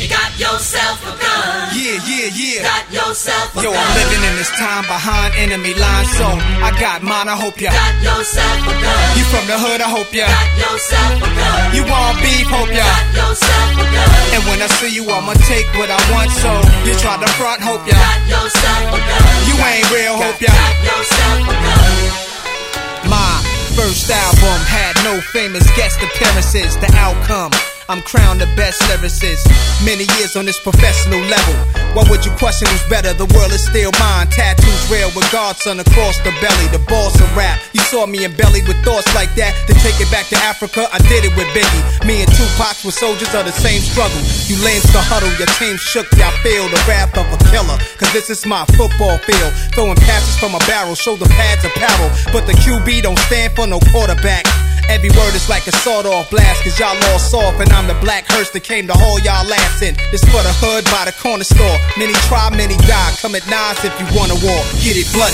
Got yourself a gun. Yeah. Got yourself a gun. Yo, I'm living in this time behind enemy lines, so I got mine, I hope ya. Got yourself a gun. You from the hood, I hope ya. Got yourself a gun. You want beef, hope ya. Got yourself a gun. And when I see you, I'ma take what I want, so you try to front, hope ya. Got yourself a gun. You ain't real, hope ya. Got yourself a gun. My first album had no famous guest appearances. The outcome, I'm crowned the best lyricist. Many years on this professional level. Why would you question who's better? The world is still mine. Tattoos real with Godson across the belly. The boss of rap. You saw me embellied with thoughts like that. To take it back to Africa, I did it with Biggie. Me and Tupac were soldiers of the same struggle. You lanes to huddle, your team shook, y'all feel the wrath of a killer. Cause this is my football field. Throwing passes from a barrel, shoulder pads apparel. But the QB don't stand for no quarterback. Every word is like a sawed-off blast, cause y'all all soft, and I'm the black hearse that came to haul y'all ass in. This for the hood by the corner store. Many try, many die. Come at nines if you want a war. Get it bloody.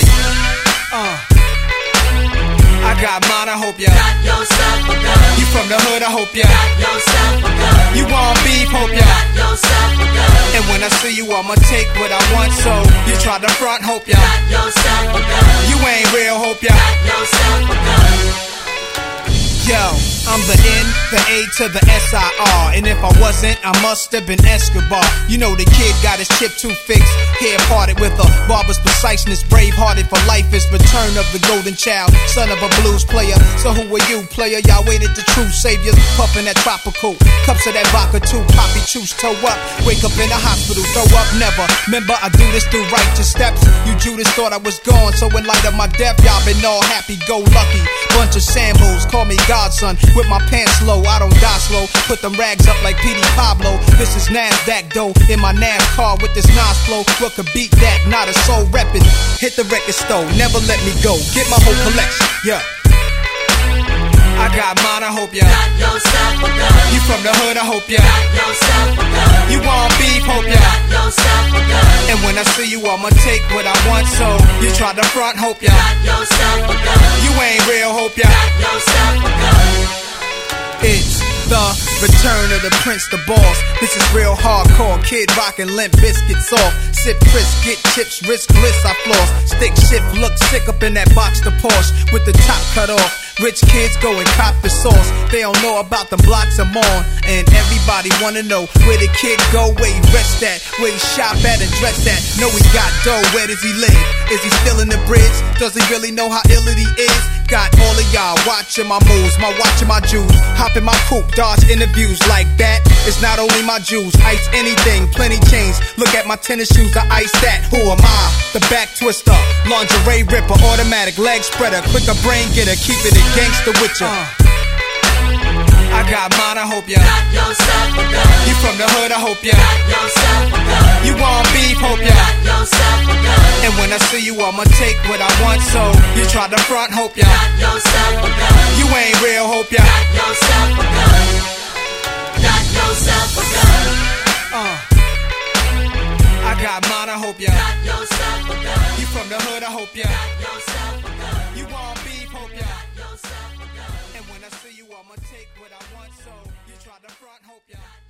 I got mine, I hope ya. Got yourself a gun. You from the hood, I hope ya. Got yourself a gun. You want beef, hope ya. Got yourself a gun. And when I see you, I'ma take what I want, so you try to front, hope ya. Got yourself a gun. You ain't real, hope ya. Got yourself a gun. Yo, I'm the N, the A to the S-I-R. And if I wasn't, I must have been Escobar. You know the kid got his chip too fixed. Hair parted with a barber's preciseness. Brave-hearted for life is return of the golden child. Son of a blues player. So who are you, player? Y'all waited the true saviors. Puffin' that tropical. Cups of that vodka too. Poppy choose toe up. Wake up in the hospital. Throw up never. Remember I do this through righteous steps. You Judas thought I was gone. So in light of my death, y'all been all happy-go-lucky. Bunch of Sambos. Call me Godson. With my pants low, I don't die slow. Put them rags up like P.D. Pablo. This is NASDAQ though. In my NASCAR with this Nas flow. What could beat that? Not a soul reppin'. Hit the record store, never let me go. Get my whole collection, yeah. I got mine, I hope ya. Got yourself a gun. You from the hood, I hope ya. Got yourself a gun. You want beef, hope ya. Got yourself a gun. And when I see you, I'ma take what I want, so you try to front, hope ya. Got yourself a gun. You ain't real, hope ya. Got yourself a gun. It's the return of the Prince, the boss. This is real hardcore. Kid rockin' Limp Biscuits off. Sip crisp, get chips, risk bliss, I floss. Stick shift, look sick up in that box, the Porsche with the top cut off. Rich kids go and cop the sauce. They don't know about the blocks I'm on. And everybody wanna know where the kid go, where he rest at, where he shop at and dress at. Know he got dough, where does he live? Is he still in the bridge? Does he really know how ill it he is? Got all of y'all watching my moves, my watching my jewels. Hop in my coupe, dodge interviews like that. It's not only my jewels, ice anything, plenty chains. Look at my tennis shoes, I ice that. Who am I? The back twister, lingerie ripper, automatic leg spreader, quicker brain getter, keeping it gangster with ya. I got mine, I hope ya. Got yourself a gun. You from the hood, I hope ya. Got yourself a gun. You want beef, hope ya. Got yourself a gun. And when I see you, I'ma take what I want, so you try to front, hope ya. Got yourself a gun. You ain't real, hope ya. Got yourself a gun. Got yourself a gun. I got mine, I hope ya. Got yourself a gun. You from the hood, I hope ya. Got yourself a gun. You want beef, hope ya. Got yourself a gun. And when I see you, I'ma take what I want, so you try to front, hope ya.